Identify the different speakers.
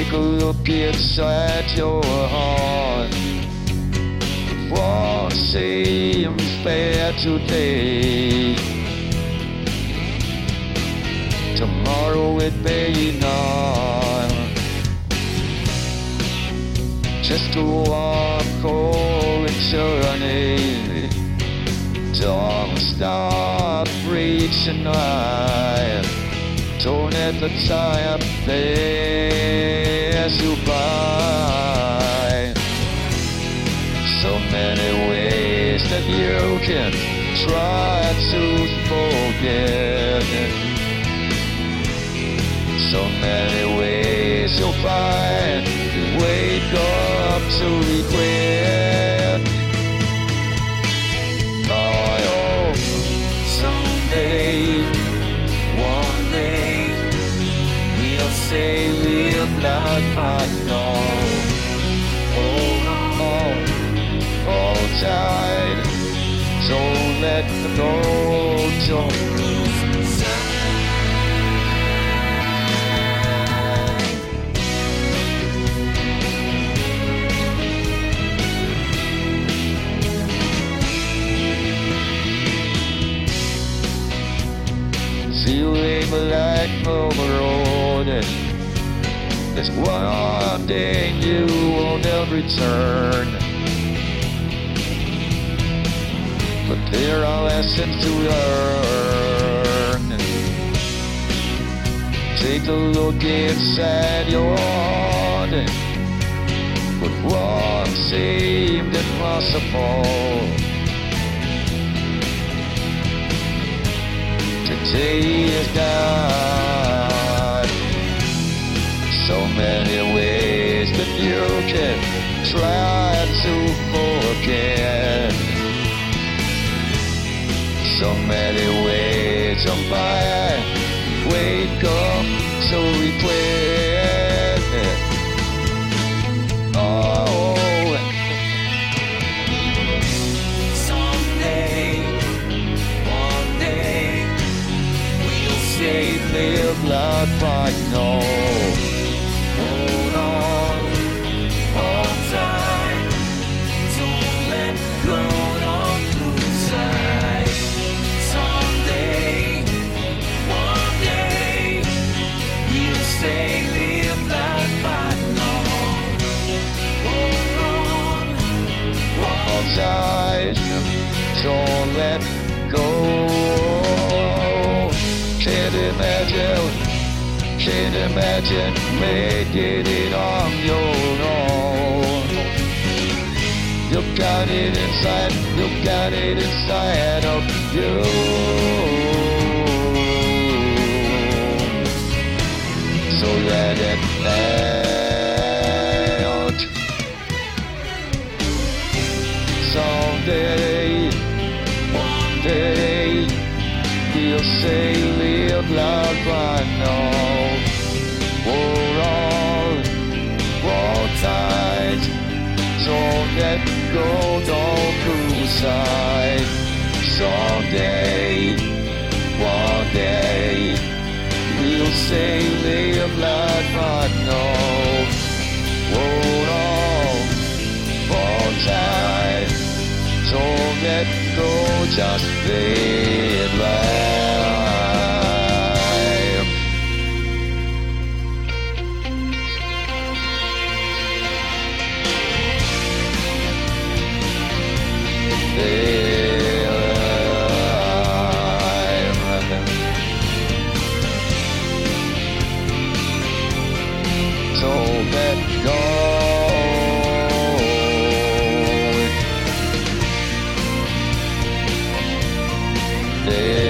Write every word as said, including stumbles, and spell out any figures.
Speaker 1: Take a look inside your heart. What seems fair today, tomorrow it may not. Just to walk whole eternity. Don't stop reaching high. Don't let the time pass you by. So many ways that you can try to forget. So many ways you'll find you wake up to regret. Oh, someday, one day, we'll say live like I know. Hold on, hold tight, don't let go, don't lose sight. Feeling like overloaded. There's one day you won't ever return, but there are lessons to learn. Take a look inside your heart. What once seemed impossible today is gone. So many ways that you can try to forget. So many ways on fire. Wake up to regret. Oh,
Speaker 2: someday, one day, we'll say
Speaker 1: live like I know.
Speaker 2: hold on, hold tight, don't let go, don't lose sight. Someday, one day, we'll say live like I know. Hold on,
Speaker 1: Hold tight, don't let go. Can't imagine, can't imagine making it on your own. You got it inside, you got it inside of you. So let it out. Someday, one day, we'll say live like I know. Hold on, hold tight, don't let go, don't lose sight. Someday, one day, we'll say live like I know. Hold on, hold tight, don't let go, just live life. Live. Don't let go. Live.